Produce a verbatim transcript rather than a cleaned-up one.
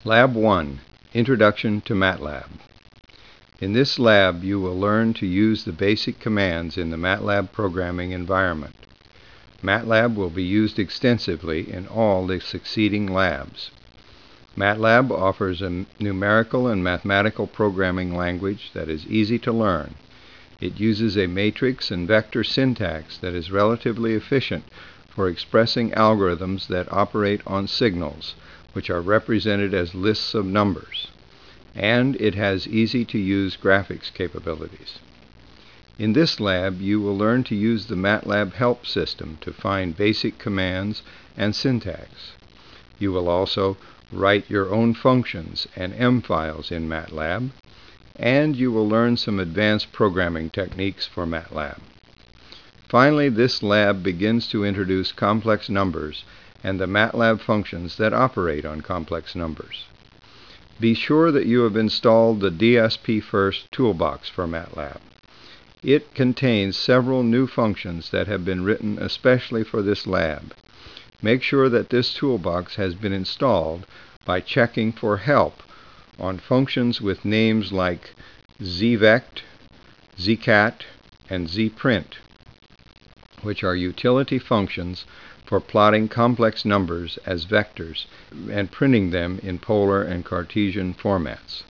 Lab one, Introduction to MATLAB. In this lab, you will learn to use the basic commands in the MATLAB programming environment. MATLAB will be used extensively in all the succeeding labs. MATLAB offers a numerical and mathematical programming language that is easy to learn. It uses a matrix and vector syntax that is relatively efficient for expressing algorithms that operate on signals, which are represented as lists of numbers. And it has easy-to-use graphics capabilities. In this lab, you will learn to use the MATLAB help system to find basic commands and syntax. You will also write your own functions and M files in MATLAB, and you will learn some advanced programming techniques for MATLAB. Finally, this lab begins to introduce complex numbers and the MATLAB functions that operate on complex numbers. Be sure that you have installed the D S P First toolbox for MATLAB. It contains several new functions that have been written especially for this lab. Make sure that this toolbox has been installed by checking for help on functions with names like zvect, zcat, and zprint, which are utility functions for plotting complex numbers as vectors and printing them in polar and Cartesian formats.